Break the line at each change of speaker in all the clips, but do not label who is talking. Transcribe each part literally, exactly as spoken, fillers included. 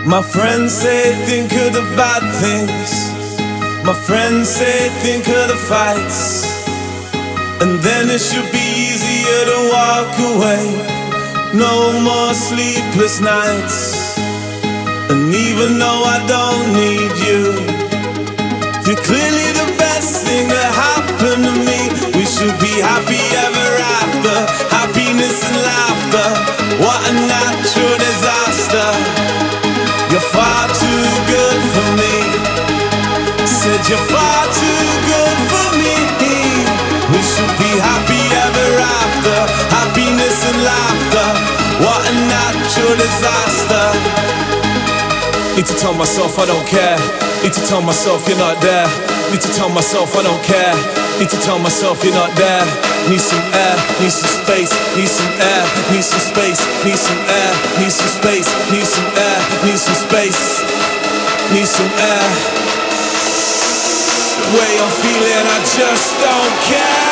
My friends say think of the bad things. My friends say think of the fights. And then it should be easier to walk away. No more sleepless nights. And even though I don't need you, you're clearly the best thing that happened to me. We should be happy ever after. Happiness and laughter. What a natural disaster. You're far too good for me. Said you're far too good for me. We should be happy ever after. Happiness and laughter. What a natural disaster. Need to tell myself I don't care. Need to tell myself you're not there. Need to tell myself I don't care. Need to tell myself you're not there. Need some air, need some space, need some air, need some space, need some air, need some space, need some air, need some space, need some air. The way I'm feeling, I just don't care.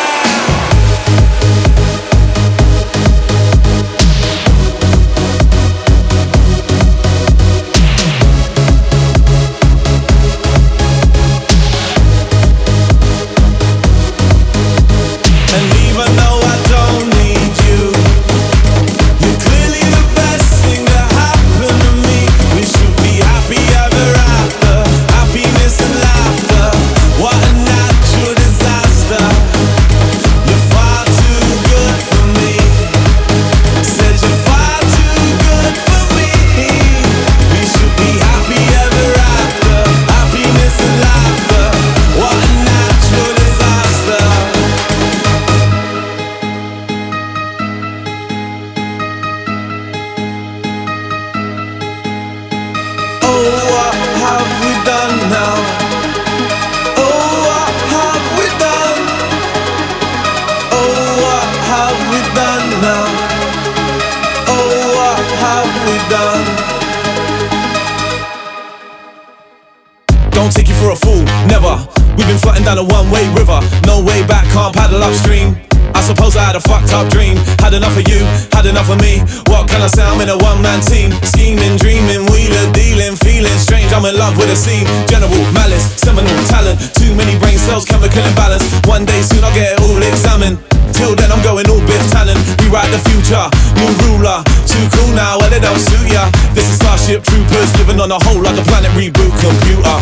Don't take you for a fool, never. We've been floating down a one-way river. No way back, can't paddle upstream. I suppose I had a fucked up dream. Had enough of you, had enough of me. What can I say, I'm in a one-man team. Scheming, dreaming, wheeler, dealing, feeling strange. I'm in love with a scene. General malice, seminal talent. Too many brain cells, chemical imbalance. One day soon I'll get it all examined. Till then I'm going all Biff Tannen. Rewrite the future, new ruler. Too cool now, well it don't suit ya. This is Starship Troopers, living on a whole other planet. Reboot computer.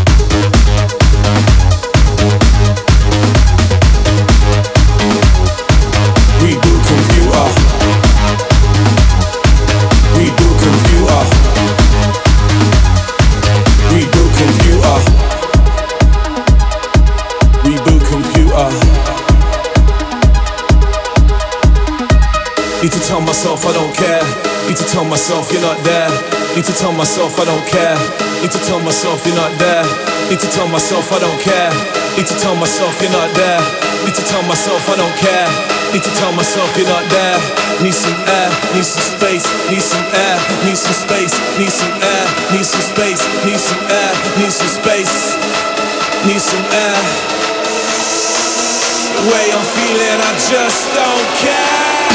Reboot computer. Reboot computer. Reboot computer. Reboot computer. Need to tell myself I don't care. Need to tell myself you're not there. Need to tell myself I don't care. Need to tell myself you're not there. Need to tell myself I don't care. Need to tell myself you're not there. Need to tell myself I don't care. Need to tell myself you're not there. Need some air, need some space, need some air, need some space, need some air, need some space, need some air, need some space, need some air. The way I'm feeling, I just don't care.